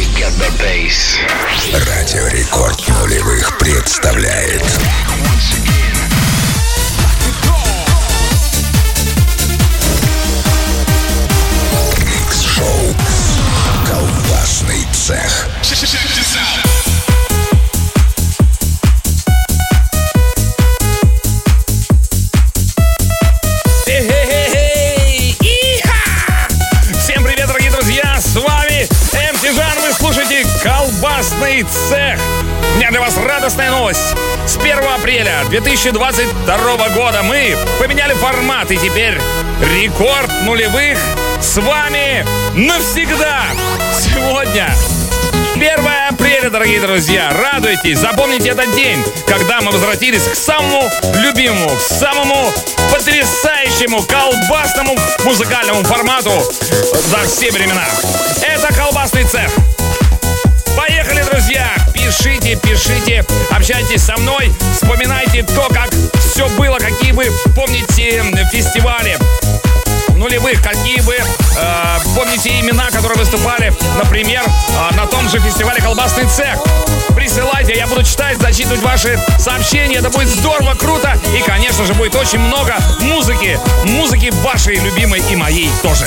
Радио Рекорд нулевых представляет микс-шоу «Колбасный цех». Колбасный цех. У меня для вас радостная новость. С 1 апреля 2022 года мы поменяли формат, и теперь Рекорд нулевых с вами навсегда. Сегодня 1 апреля, дорогие друзья. Радуйтесь, запомните этот день, когда мы возвратились к самому любимому, к самому потрясающему колбасному музыкальному формату за все времена. Это Колбасный цех. Поехали, друзья! Пишите, общайтесь со мной, вспоминайте то, как все было, какие вы помните фестивали нулевых, какие вы помните имена, которые выступали, например, на том же фестивале «Колбасный цех». Присылайте, я буду читать, зачитывать ваши сообщения. Это будет здорово, круто. И, конечно же, будет очень много музыки вашей любимой и моей тоже.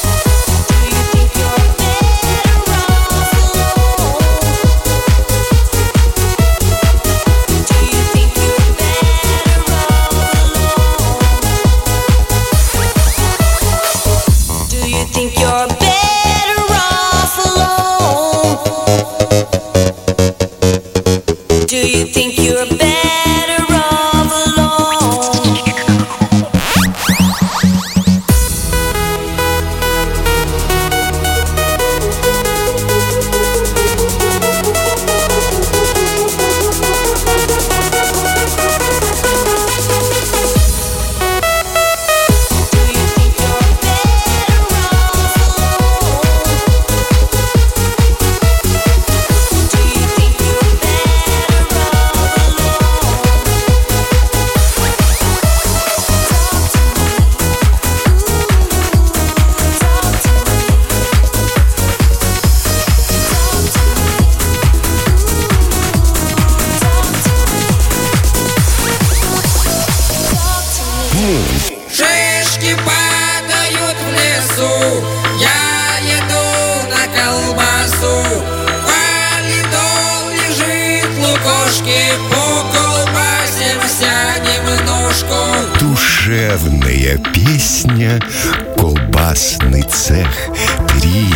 Шишки падают в лесу, я еду на колбасу. Валидол лежит в лукошке, поколбасимся немножко. Душевная песня «Колбасный цех 3».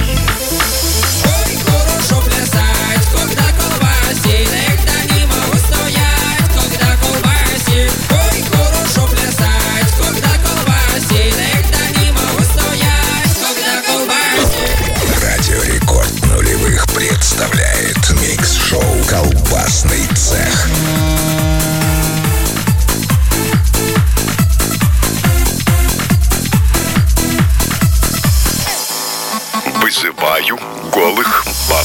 Представляет микс-шоу «Колбасный цех». Вызываю голых баб.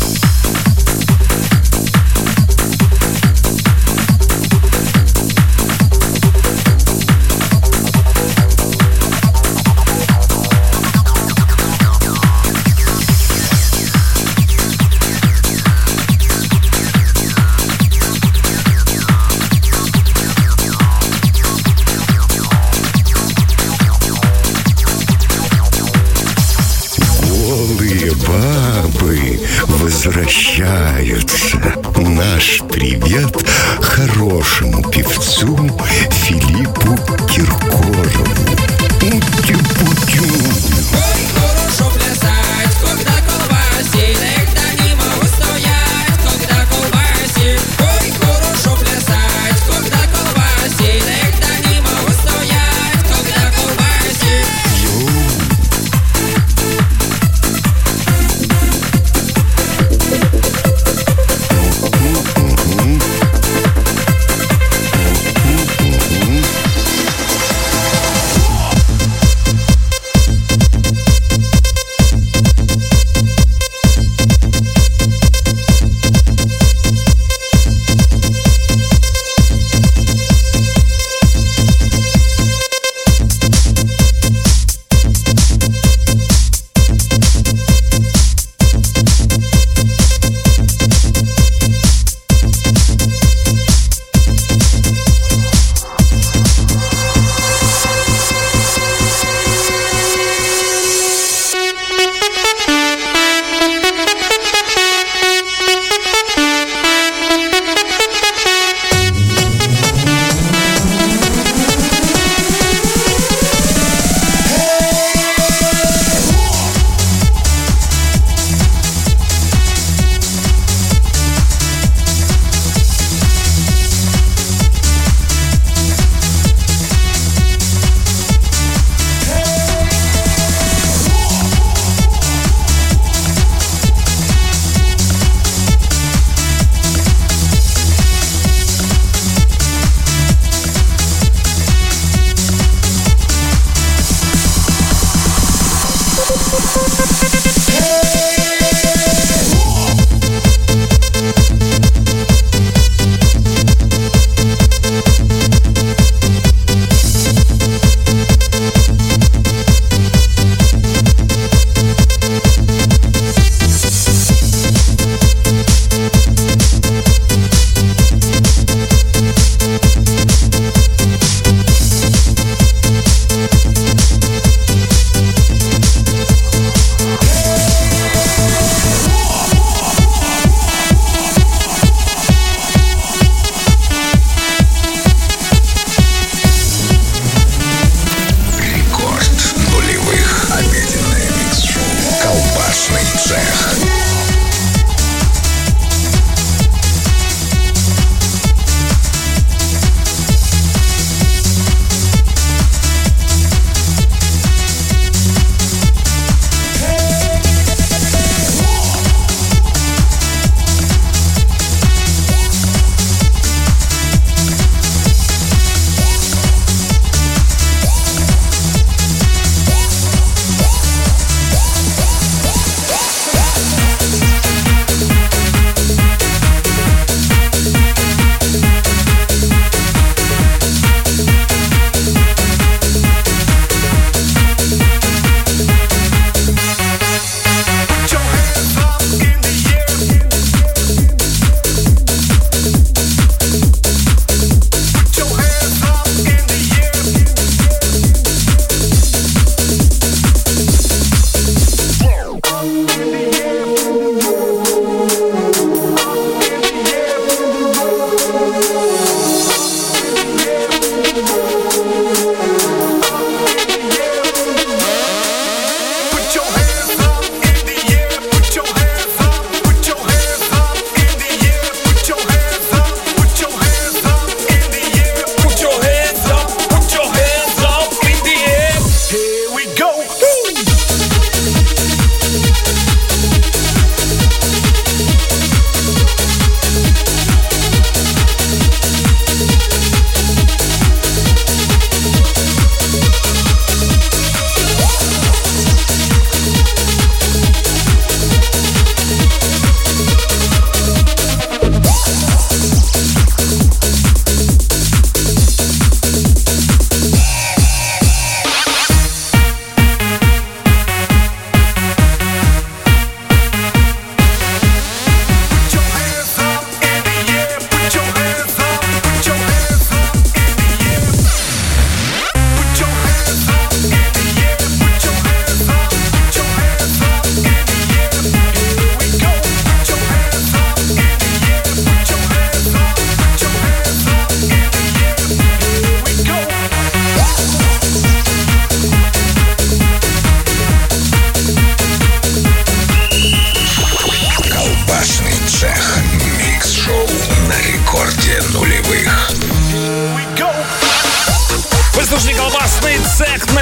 Бабы возвращаются. Наш привет хорошему певцу Филиппу Киркорову. Ути-путю.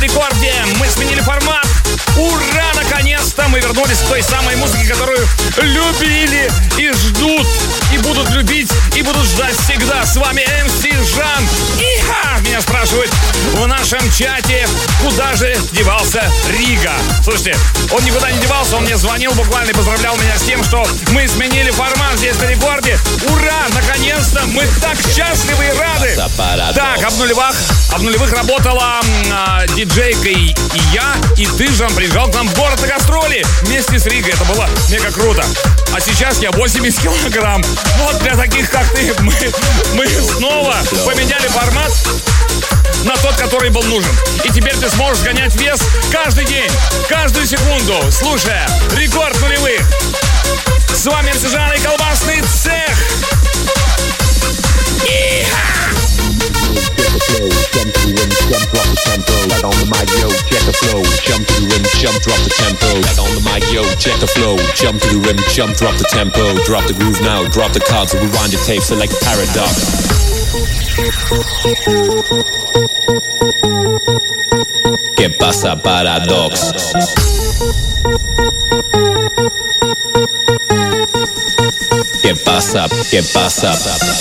рекорде. Мы сменили формат. Ура! Наконец-то мы вернулись к той самой музыке, которую любили и ждут, и будут любить, и будут ждать всегда. С вами MC Жан. Иха! Меня спрашивают в нашем чате, куда же девался Рига. Слушайте, он никуда не девался, он мне звонил буквально и поздравлял меня с тем, что мы сменили формат здесь на рекорде. Ура! Наконец-то! Мы так счастливы и рады! Так, об нулевых работала диджейка и я, и ты, Жан, приезжал к нам в город на гастроли вместе с Ригой. Это было мега круто. А сейчас я 80 килограмм. Вот для таких, как ты, мы снова поменяли формат на тот, который был нужен. И теперь ты сможешь гонять вес каждый день, каждую секунду, слушая рекорд нулевых. С вами MC Жан и колбасный цех. Jump to the rim, jump, drop the tempo. Right on the mic, yo, check the flow. Jump to the rim, jump, drop the tempo. Right on the mic, yo, check the flow. Jump to the rim, jump, drop the tempo. Drop the groove now, drop the cards, rewind the tape, select the paradox. ¿Qué pasa, paradox? ¿Qué pasa? ¿Qué pasa?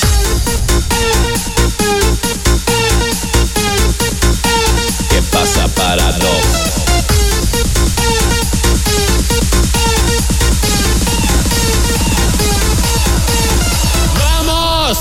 ¿Qué pasa, paradox? ¡Vamos!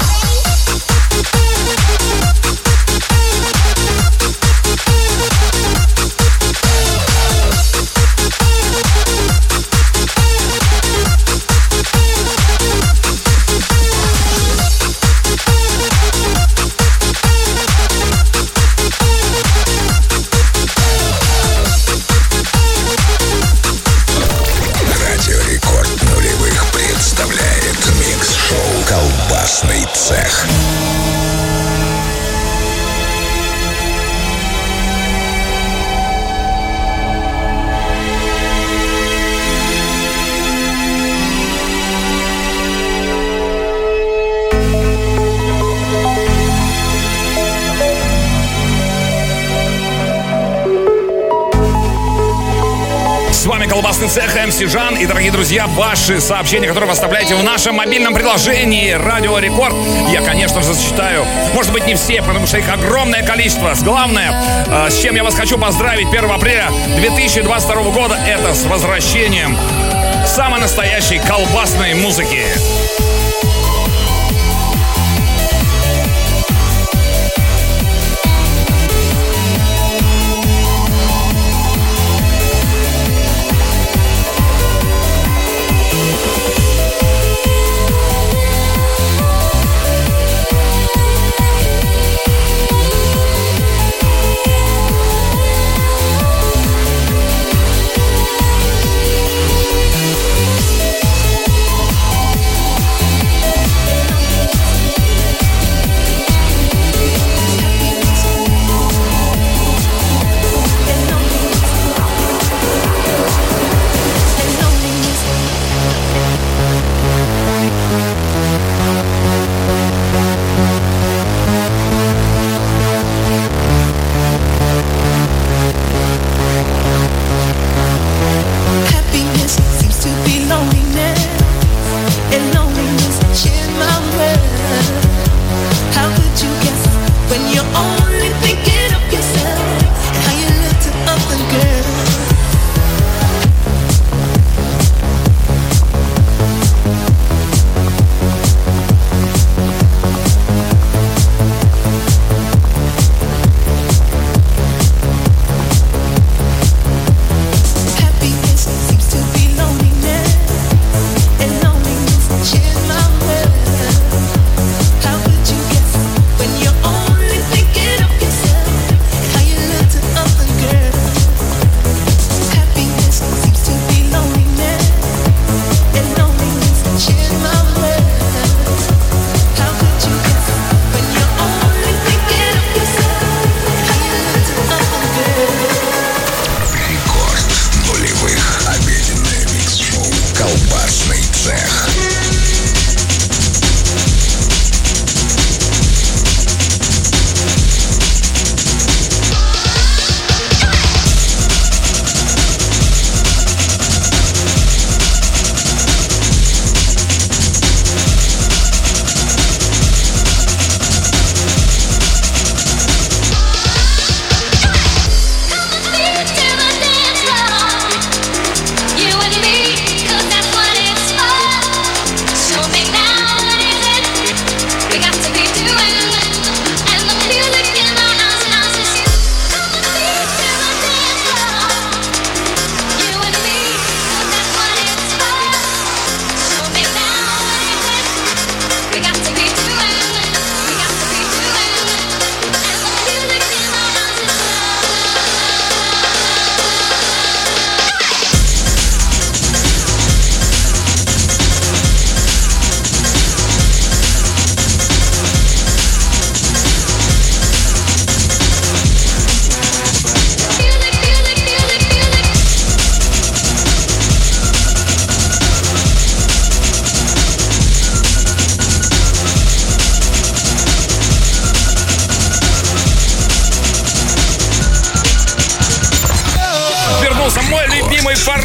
Колбасный цех. С вами колбасный цех, MC Жан. И, дорогие друзья, ваши сообщения, которые вы оставляете в нашем мобильном приложении Радио Рекорд, я, конечно же, зачитаю. Может быть, не все, потому что их огромное количество. Главное, с чем я вас хочу поздравить 1 апреля 2022 года, это с возвращением самой настоящей колбасной музыки.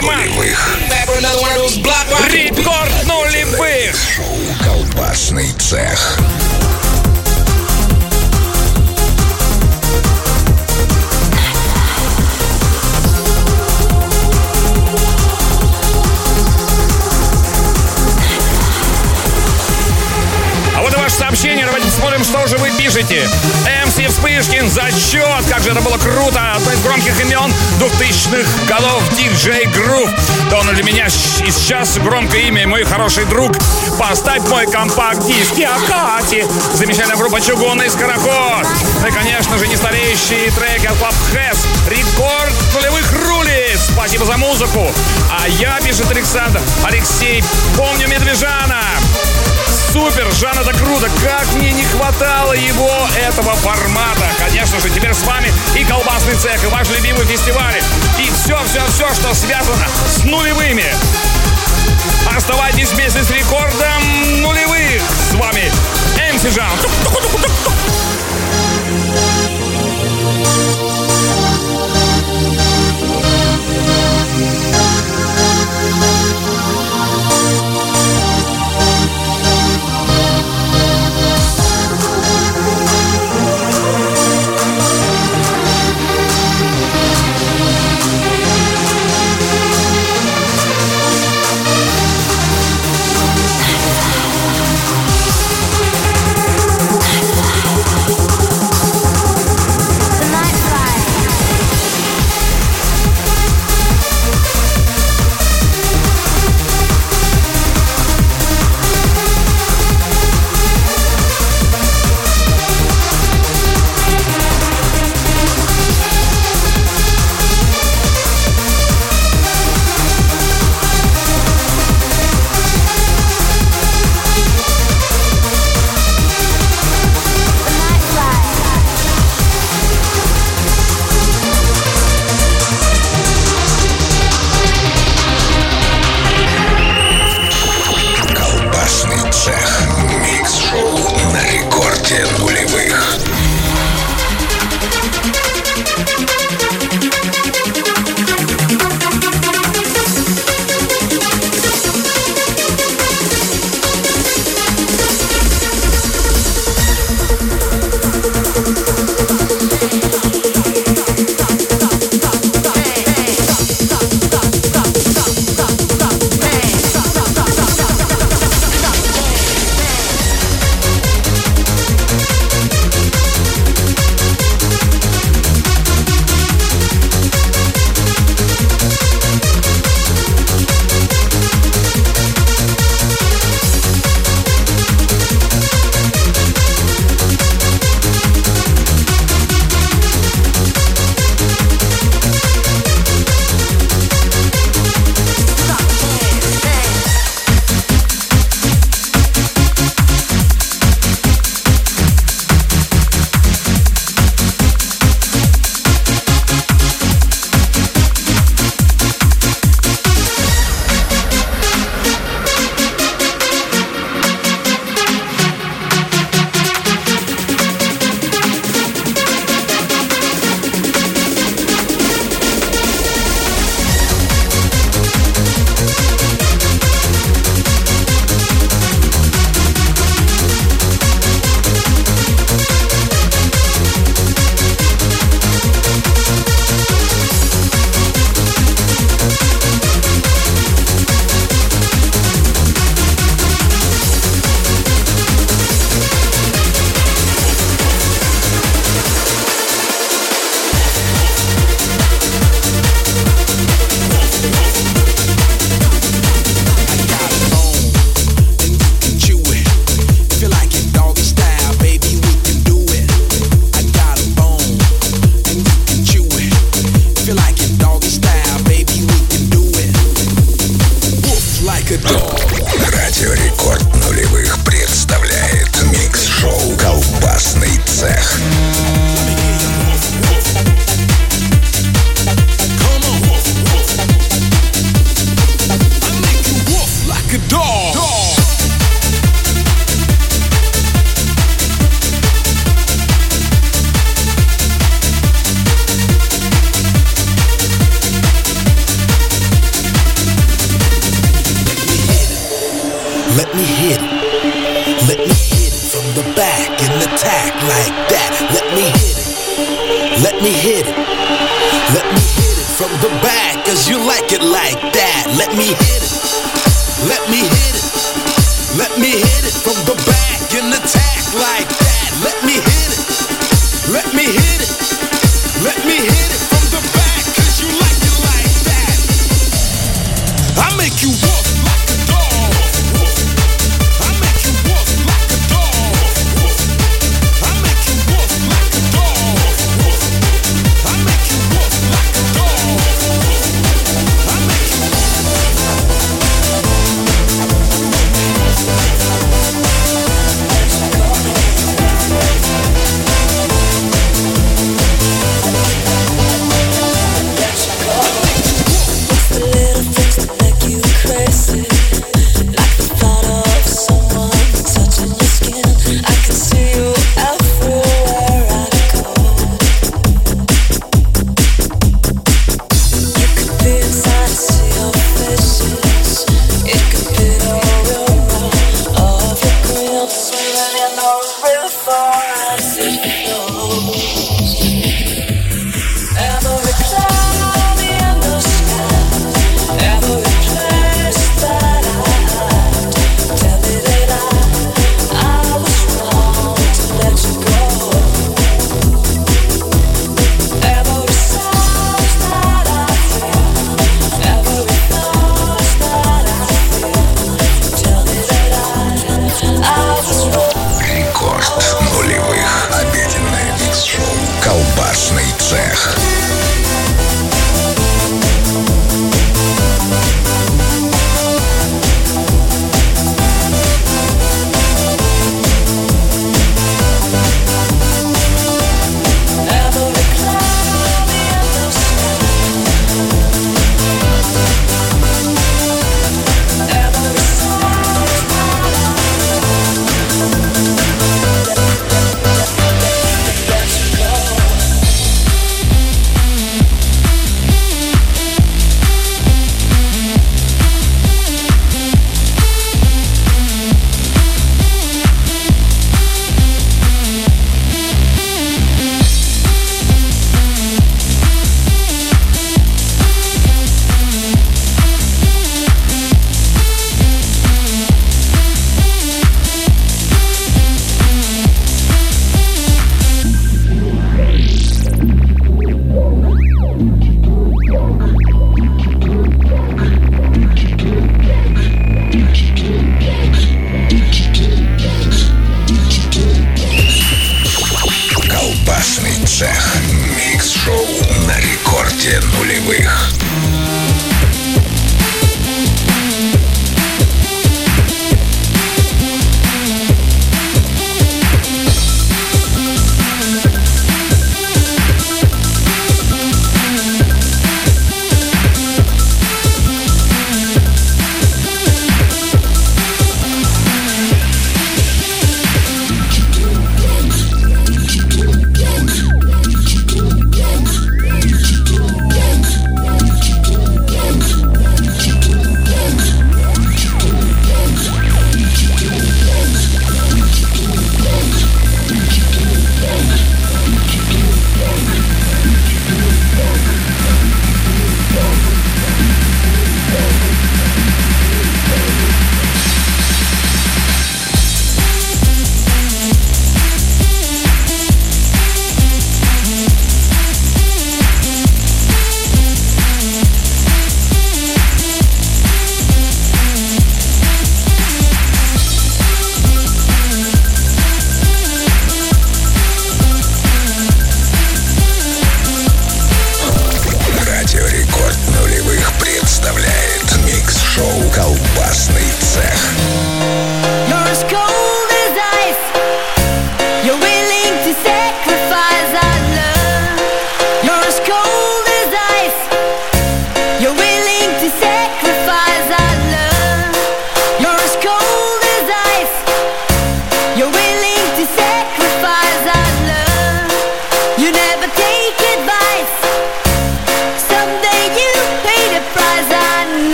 формат. Рекорд нулевых. Колбасный цех. Сообщение, давайте посмотрим, что же вы пишете. МС Вспышкин, зачет, как же это было круто. Одно из громких имен 2000-х годов, DJ Groove. Да он для меня и сейчас громкое имя, мой хороший друг. Поставь мой компакт-диск, я Кати. Замечательная группа Чугунный Скороход. Ну и, конечно же, нестареющие треки от Club Has. Рекорд нулевых рулит. Спасибо за музыку. А я, пишет Алексей, помню Медвежана. Супер, Жан, это круто. Как мне не хватало его, этого формата. Конечно же, теперь с вами и колбасный цех, и ваш любимый фестиваль. И все, что связано с нулевыми. Оставайтесь вместе с рекордом нулевых. С вами МС Жан. Радио Рекорд нулевых представляет микс-шоу «Колбасный цех». Let me hit it. Let me hit it from the back and attack like that. Let me hit it. Let me hit it. Let me hit it from the back, cause you like it like that. Let me hit it. Let me hit it. Let me hit it from the back and attack like that. Let me hit it. Let me hit it. Let me hit it from the back, cause you like it like that. I make you walk like a dog. I make you walk like a dog. I make you walk like a dog. I make you walk like a dog. I make you It's the little things that make you crazy.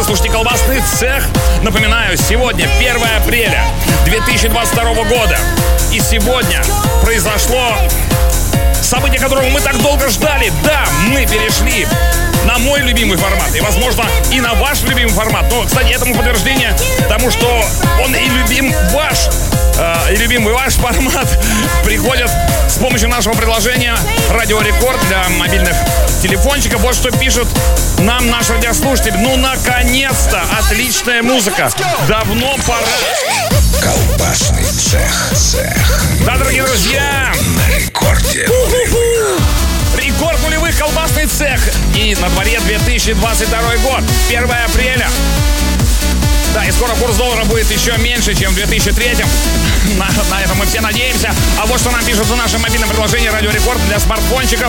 Вы слушаете «Колбасный цех». Напоминаю, сегодня 1 апреля 2022 года. И сегодня произошло событие, которого мы так долго ждали. Да, мы перешли на мой любимый формат. И, возможно, и на ваш любимый формат. Но, кстати, этому подтверждение тому, что он и любим ваш, и любимый ваш формат приходит с помощью нашего приложения «Радио Рекорд» для мобильных телефончиков. Вот что пишет нам наш радиослушатель. Ну, наконец-то! Отличная музыка. Давно пора. Колбасный цех. Да, дорогие друзья! На рекорде. Рекорд нулевых, «Колбасный цех». И на дворе 2022 год, 1 апреля. Да, и скоро курс доллара будет еще меньше, чем в 2003. На это мы все надеемся. А вот что нам пишут в нашем мобильном приложении «Радио Рекорд» для смартфончиков.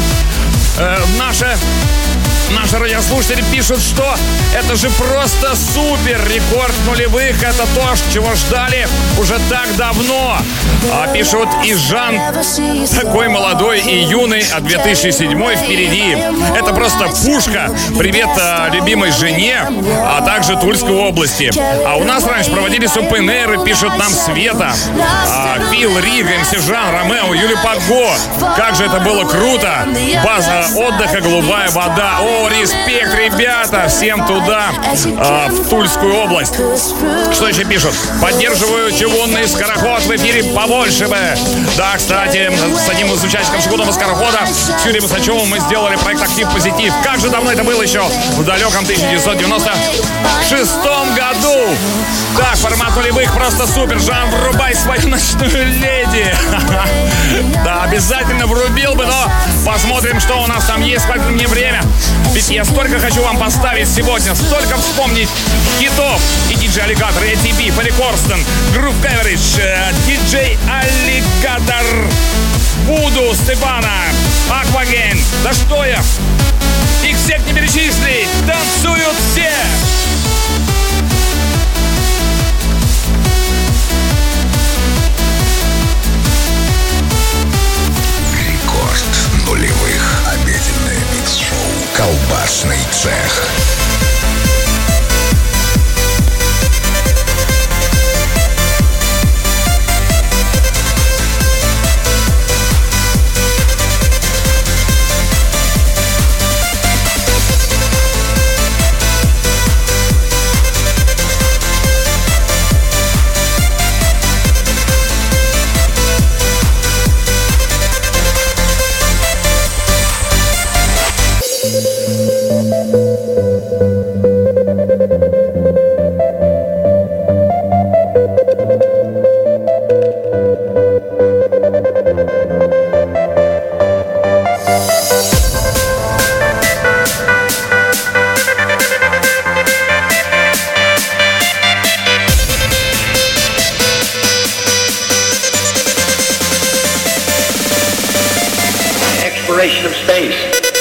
Наши радиослушатели пишут, что это же просто супер. Рекорд нулевых — это то, чего ждали уже так давно. Пишут и Жан, такой молодой и юный, а 2007 впереди. Это просто пушка. Привет любимой жене, а также Тульской области. А у нас раньше проводились open air, пишут нам Света, Фил, Рига, МС Жан, Ромео, Юлия Паго. Как же это было круто. База отдыха «Голубая вода». О, респект, ребята, всем туда, в Тульскую область. Что еще пишут? Поддерживаю чугунный скороход в эфире побольше бы. Да, кстати, с одним из участников чугунного скорохода, с Юрием Усачевым, мы сделали проект «Актив Позитив». Как же давно это было еще? В далеком 1996 году. Так, формат нулевых просто супер. Жан, врубай свою ночную леди. Да, обязательно врубил бы, но посмотрим, что у нас там есть, сколько мне время. Ведь я столько хочу вам поставить сегодня, столько вспомнить хитов. И диджей Аллигатор, ATB, Фелли Корстен, Грув Каверидж, диджей Аллигатор, Вуду, Степана, Акваген. Да что я? Их всех не перечислить. Танцуют все. Рекорд нулевых. Обеденное микс-шоу «Колбасный цех». Exploration of space.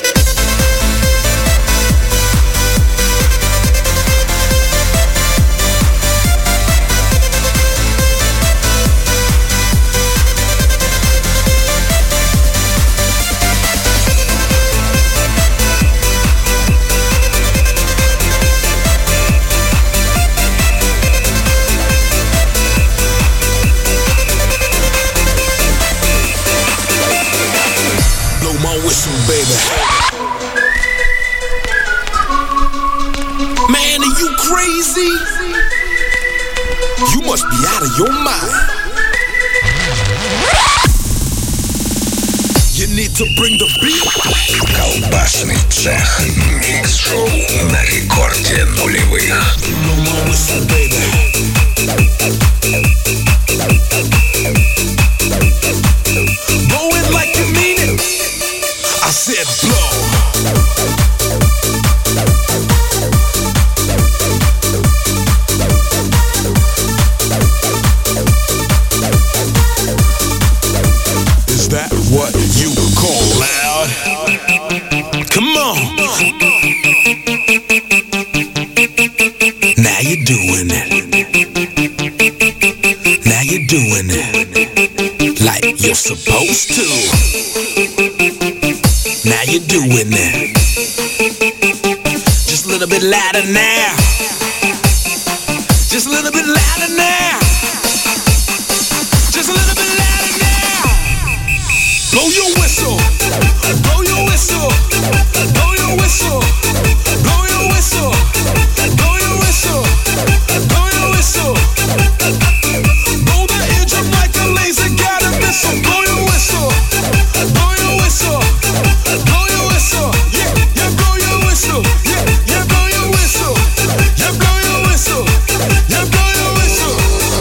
Man, are you crazy? You must be out of your mind. You need to bring the beat. Колбасный цех. Микс-шоу на рекорде нулевых. Blow my whistle, baby. Blow it like you mean it. I said blow. Is that what you call loud? Come on. Now you're doing it. Now you're doing it like you're supposed to. Now you're doing it just a little bit louder now. little bit louder now. Just a little bit louder now. Blow your whistle. Blow your whistle. Blow your whistle. Blow your whistle. Blow your whistle. Blow your whistle. Blow the eardrum like a laser got a missile. Blow your whistle. Blow your whistle. Blow your whistle. Yeah, yeah, blow your whistle. Yeah, yeah, blow your whistle. Yeah, blow your whistle. Yeah, blow your whistle.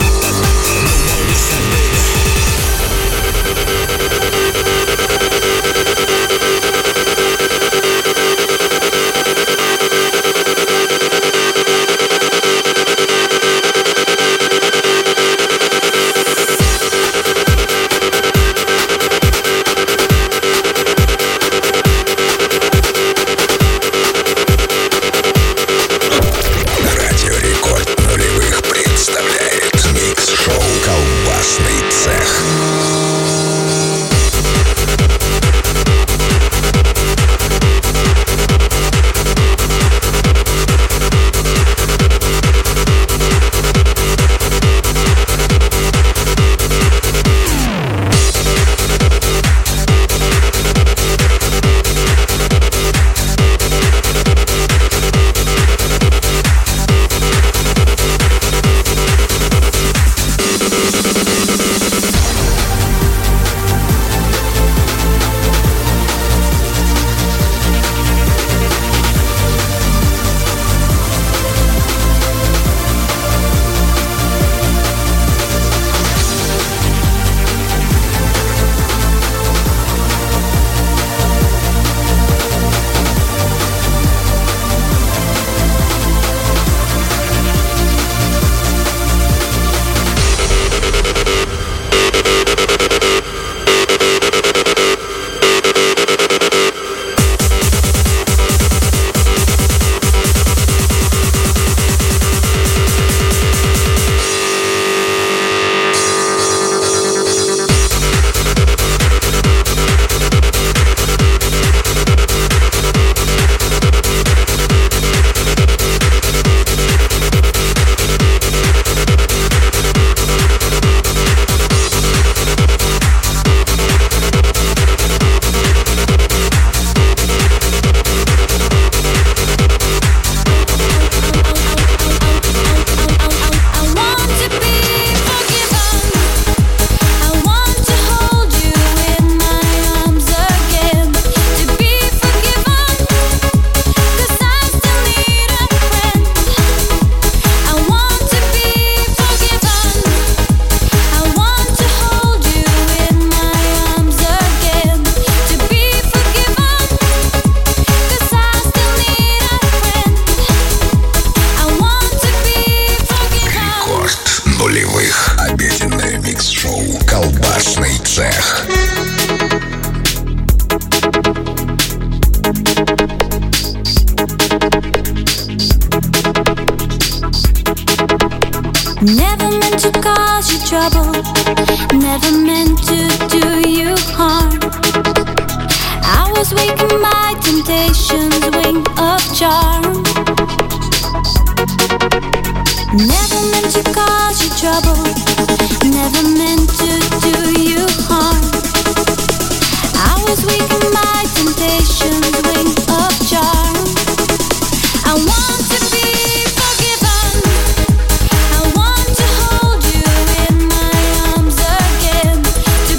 Радио Рекорд нулевых представляет микс-шоу «Колбасный цех». Обеденное микс-шоу «Колбасный цех». Never meant to cause you trouble, never meant to do you harm. I was weak in my temptation's wing of charm. Never meant to cause you trouble, never meant to do you harm. I was weak in my temptation's wing of charm. I want to be forgiven. I want to hold you in my arms again. To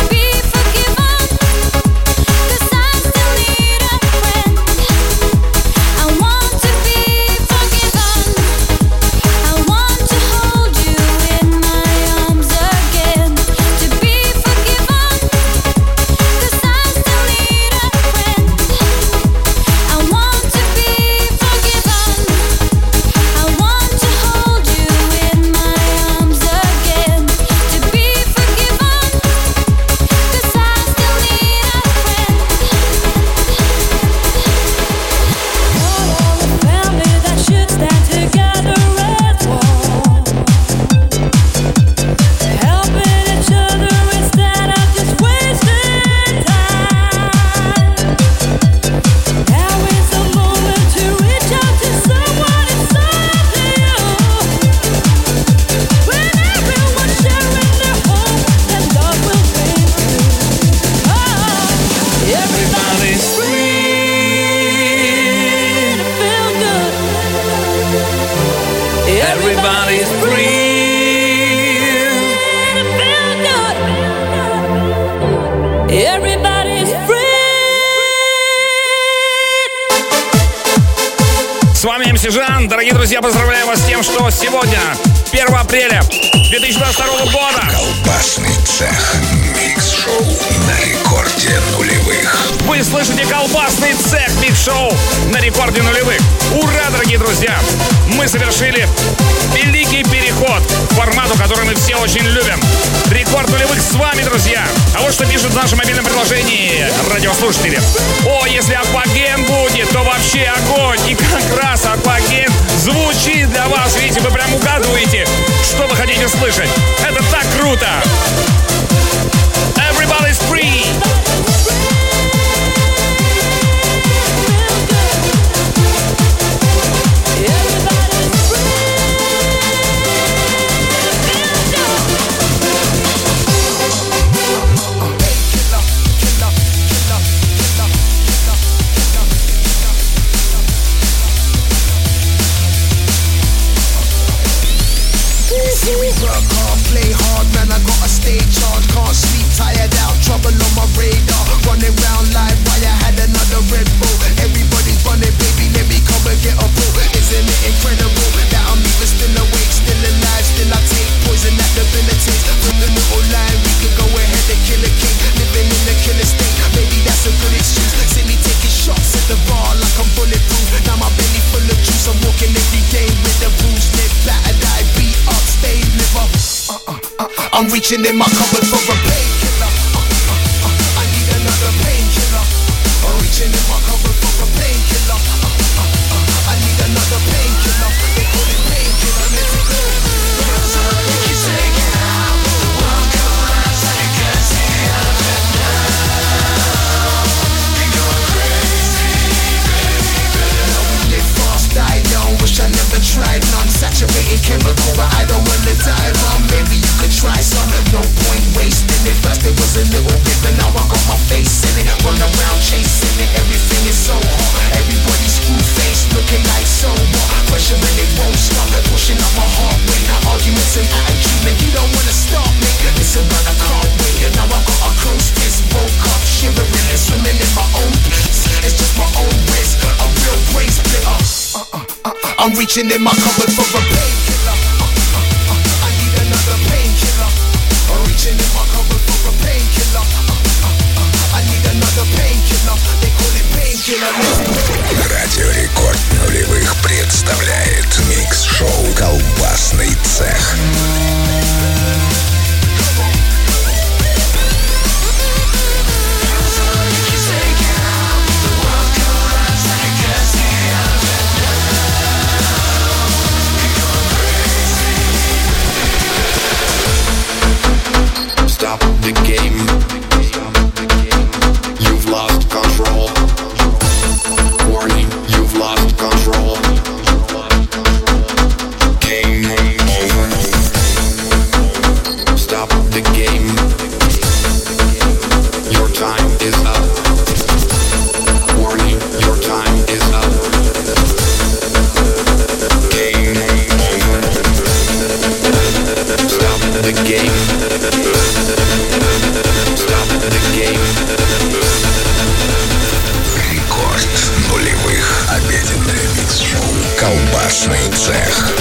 С вами МС Жан. Дорогие друзья, поздравляю вас с тем, что сегодня, 1 апреля 2022 года. Колбасный цех. Микс-шоу на рекорде нулевых. Вы слышите колбасный цех микс-шоу на рекорде нулевых. Ура, дорогие друзья! Мы совершили великий переход к формату, который мы все очень любим. Рекорд нулевых с вами, друзья. А вот что пишут в нашем мобильном приложении радиослушатели. О, если Акваген будет, то вообще огонь. И как раз Акваген звучит для вас. Видите, вы прям угадываете, что вы хотите слышать. Это так круто! Everybody's free! Work hard, play hard, man, I got a stay charged. Can't sleep, tired out, trouble on my radar. Running round like why I had another Red Bull. Everybody's running, baby, let me come and get a pull. Isn't it incredible that I'm even still awake, still alive, still I take poison at the abilities. From the little line, we could go ahead and kill a king. Living in a killer state, maybe that's a good excuse. See me taking shots at the bar like I'm bulletproof. Now my belly full of juice, I'm walking every day with a bruised lip, battered eye, beat up, stay liver. I'm reaching in my cupboard for a painkiller. I need another painkiller. I'm reaching in my cupboard for a painkiller. I need another painkiller. They call it painkiller. Let's go. You take it out. One cold, take a tear now. You're going crazy, baby. Now we live fast, die young. Wish I never tried none. Saturated chemical, but I don't wanna die wrong. Maybe you could try some, no point wasting it. First it was a little bit, but now I got my face in it. Run around chasing it, everything is so hot. Everybody's screw face, looking like so what? Pressure and it won't stop, pushing up my heart rate. Now arguments and attitude, and you don't wanna stop me. Listen, but I can't wait. Now I got a close fist, woke up shivering and swimming in my own piss. It's just my own risk, a real brain splitter. I'm reaching in my cupboard for a painkiller. I need another painkiller. I'm reaching in my cupboard for a painkiller. I need another painkiller. They call it painkiller. Радио Рекорд нулевых представляет микс-шоу «Колбасный цех». Stop the game. You've lost control. Warning, you've lost control. Game over. Stop the game. Your time is up. Warning, your time is up. Game over. Stop the game. Stop the game. Рекорд нулевых. Обеденное микс-шоу «Колбасный цех».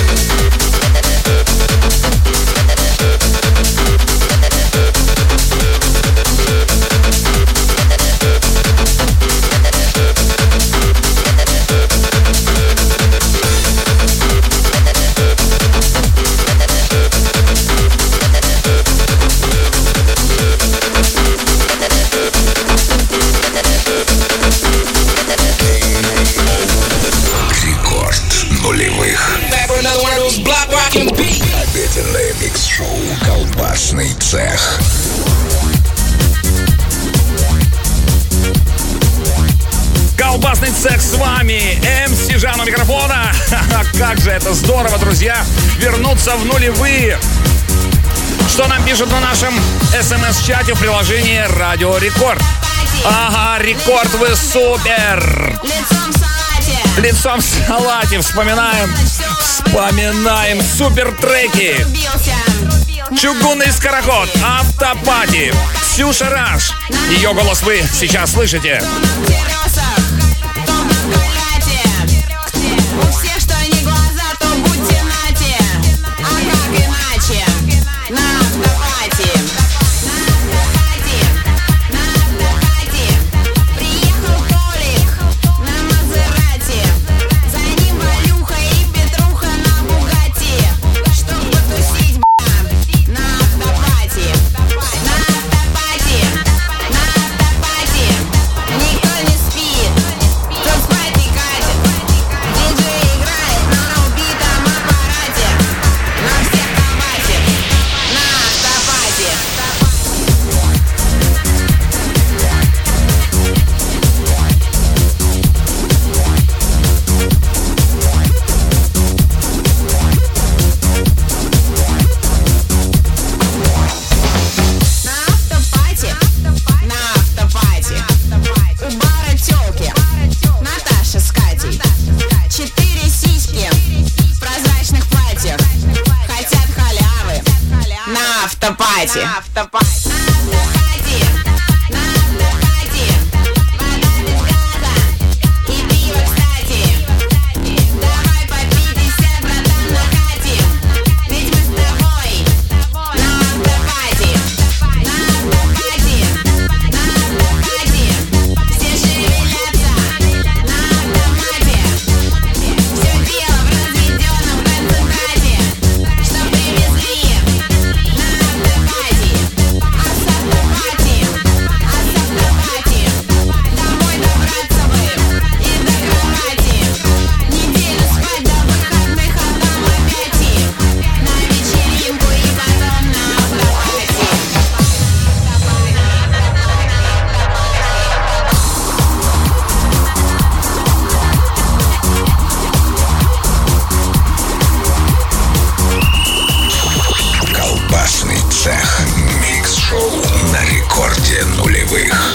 Обеденное микс-шоу «Колбасный цех». Колбасный цех с вами, МС Жан у микрофона. Как же это здорово, друзья, вернуться в нулевые. Что нам пишут на нашем СМС-чате в приложении Радио Рекорд? Ага, Рекорд, вы супер! Лицом в салате вспоминаем супер треки. Чугунный скороход, Автопати, Ксюша Раш. Ее голос вы сейчас слышите. автопати. Колбасный цех. Микс-шоу на рекорде нулевых.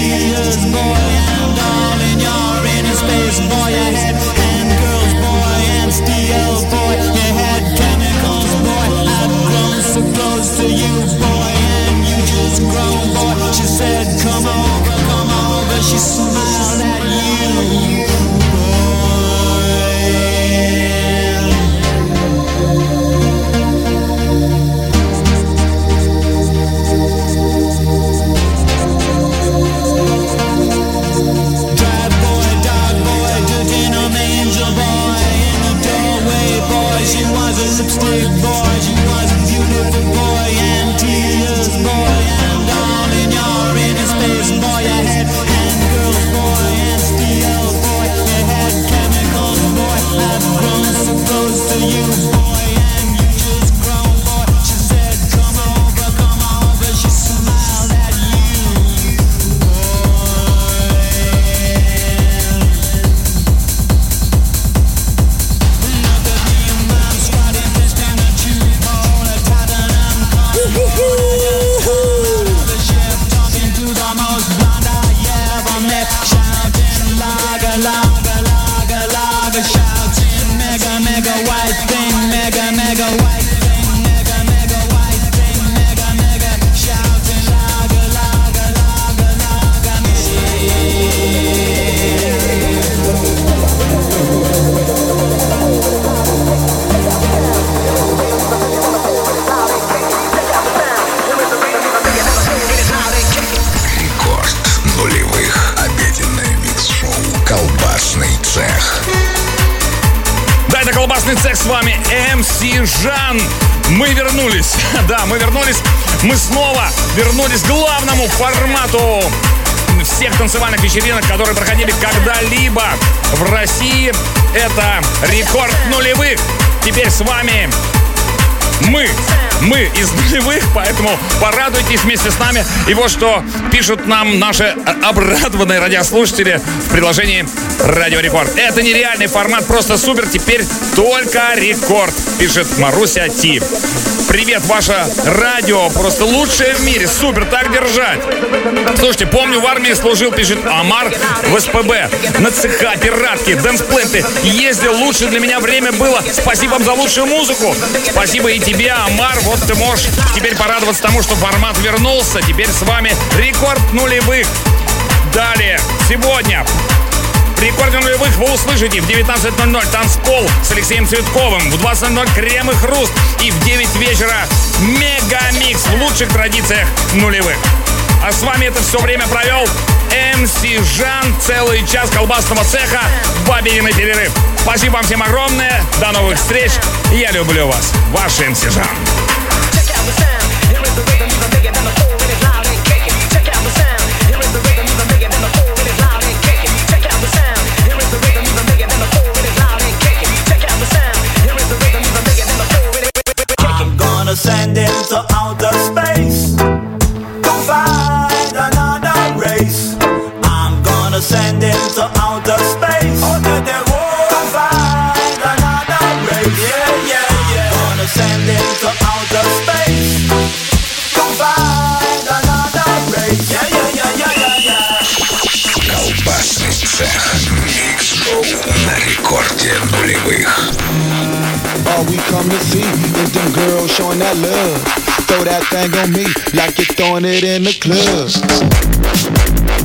tears, boy, and all in your inner space, boy. You had hand girls, boy, and steel, boy. You had chemicals, boy. I've grown so close to you, boy, and you just grown, boy. She said, come over, she smiled at you, she was a lipstick boy, she was a beautiful boy, and tears, boy, and all in your inner space, boy. You had hand girls, boy, and steel, boy. You had chemicals, boy. I've grown so close to you, boy, and you just grown, boy. She said, come over, she smiled at you, shouting, mega white thing, mega white thing, mega white thing, mega shouting, laga Рекорд нулевых. Обеденное микс-шоу «Колбасный цех». Да, это «Колбасный цех», с вами MC Жан. Мы вернулись. Да, мы вернулись. Мы снова вернулись к главному формату всех танцевальных вечеринок, которые проходили когда-либо в России. Это рекорд нулевых. Теперь с вами мы из нулевых, поэтому порадуйтесь вместе с нами. И вот что пишут нам наши обрадованные радиослушатели в приложении Радио Рекорд. Это нереальный формат, просто супер, теперь только рекорд, пишет Маруся Ти. Привет, ваше радио, просто лучшее в мире, супер, так держать. Слушайте, помню, в армии служил, пишет Амар, в СПБ, на цеха, пиратки, дэнсплэнты. Ездил, лучше для меня время было. Спасибо вам за лучшую музыку. Спасибо и тебе, Амар. Вот ты можешь теперь порадоваться тому, что формат вернулся. Теперь с вами рекорд нулевых. Далее, сегодня в рекорде нулевых вы услышите в 19:00 танцпол с Алексеем Цветковым, в 20:00 Крем и Хруст и в 9 вечера мегамикс в лучших традициях нулевых. А с вами это все время провел MC Жан. Целый час колбасного цеха в обеденный перерыв. Спасибо вам всем огромное. До новых встреч. Я люблю вас. Ваш MC Жан. I'm gonna send him to outer space to find another race. I'm gonna send him to outer space to find another race. I'm gonna send him to outer space to find another race. Колбасный цех. Микс-шоу на рекорде нулевых. All we come to see is them girls showing that love. Throw that thing on me like you're throwing it in the club.